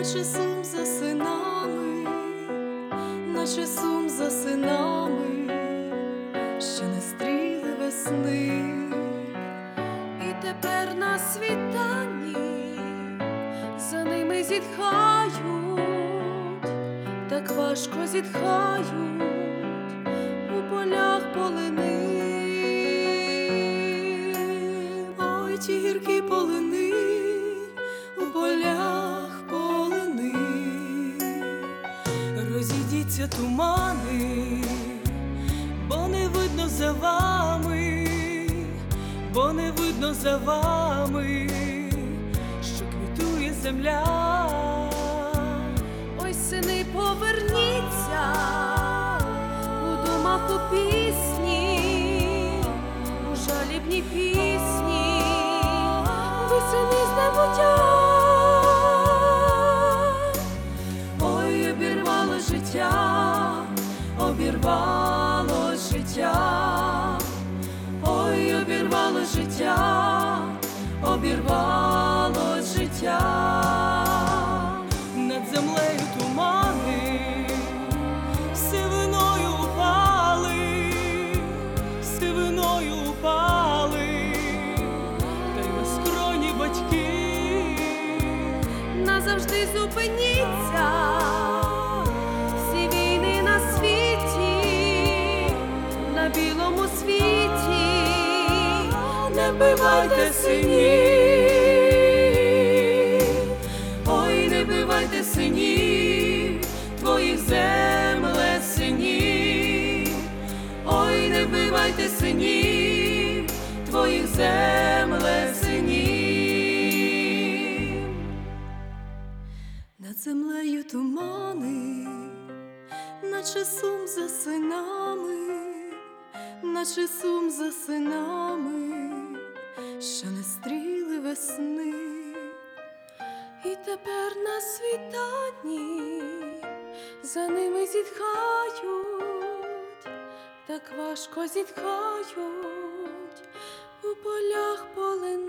наче сум за синами, наче сум за синами, що не стріли весни. І тепер на світанні за ними зітхають, так важко зітхають у полях полини. Ой, ті гіркі полини у полях полини. Розійдіться тумани, бо не видно за вами, бо не видно за вами, що квітує земля. Ой, сини, поверніться у думах у пісні, у жалібні пісні, ви сини з небуття. Ой, обірвало життя, обірвало життя. Ой, обірвало життя, обірвало життя. Над землею тумани сивиною упали, сивиною упали, та й безкройні батьки. Назавжди зупиніться всі війни на світі, на білому світі. Не вбивайте синів, ой, не вбивайте синів, твоїх земле синів. Ой, не вбивайте синів, твоїх земле синів. Над землею тумани, наче сум за синами, наче сум за синами, що не стріли весни. І тепер на світанні за ними зітхають, так важко зітхають у полях полини.